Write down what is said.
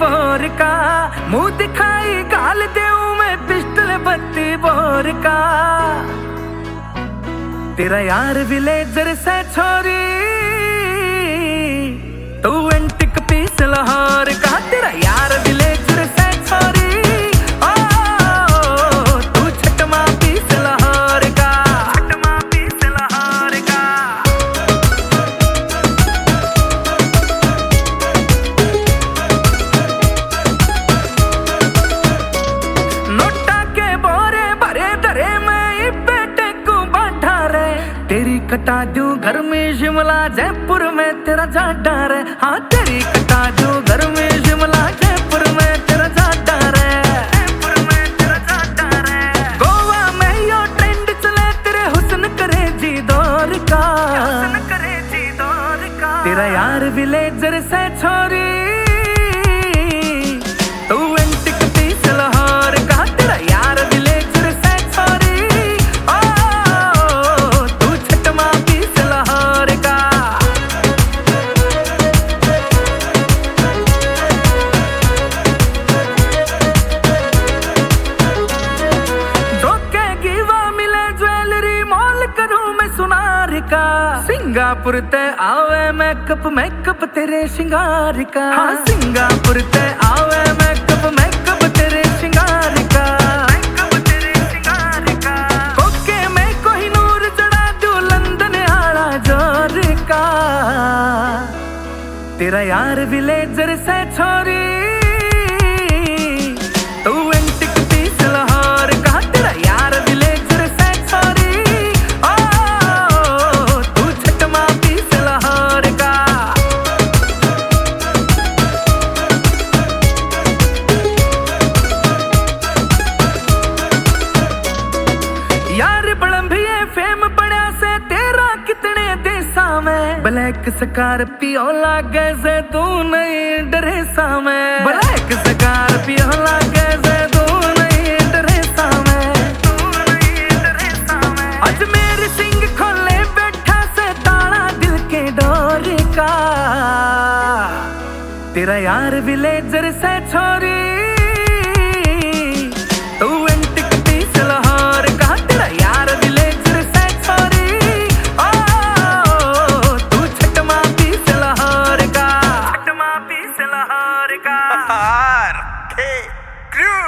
Bore का, मुंह दिखाई गाल देऊं मैं पिस्टल 32 बोर का। तेरा यार विलेजर से छोरी, तू एंटिक पीस लाहौर का। तेरा यार विलेजर से छोरी, तू छटमा पीस लाहौर का, छटमा पीस लाहौर का। नोटा के बोरे भरे धरे मैं बेटे को बांटा रे। तेरी कटा दूं घर में शिमला जयपुर में तेरा जाडा रे। हाँ तेरी कटा दूं घर में शिमला जयपुर में तेरा जाडा रे, जयपुर में तेरा जाडा रे। गोवा में यो ट्रेंड चले तेरे हुस्न करे जी दौर का, हुस्न करे जी दौर का। तेरा यार विलेजर से छोरी, तू एंटिक पीस लाहौर का। तेरा यार विलेजर से छोरी, तू छटमा पीस लाहौर का। जो कहेगी वो मिले ज्वेलरी मॉल करूं मैं सुनार का। सिंगापुर ते आवे मेकअप मेकअप तेरे श्रृंगार का। हाँ सिंगापुर ते आवे मेकअप मेकअप तेरे श्रृंगार का, मेकअप तेरे श्रृंगार का। कोके में कोहिनूर चढ़ा दूं लंदन आला जोर का। तेरा यार विलेजर से छोरी, तू एंटिक पीस लाहौर का। तेरा यार विलेजर से छोरी, तू छटमा पीस लाहौर का। यार बड़ंभिए फेम पड़ा से तेरा कितने देसा में। ब्लैक स्कॉर्पियो लागे से तू नहीं ड्रेसा में। ब्लैक स्कॉर्पियो लागे से तू नहीं ड्रेसा में, तू नहीं ड्रेसा में। अजमेर सिंह खोले बैठा से ताला दिल के डोर का। तेरा यार विलेजर से छोरी, तू एंटिक पीस लाहौर का। तेरा यार विलेजर से छोरी, तू छटमा पीस लाहौर का, छटमा पीस लाहौर का।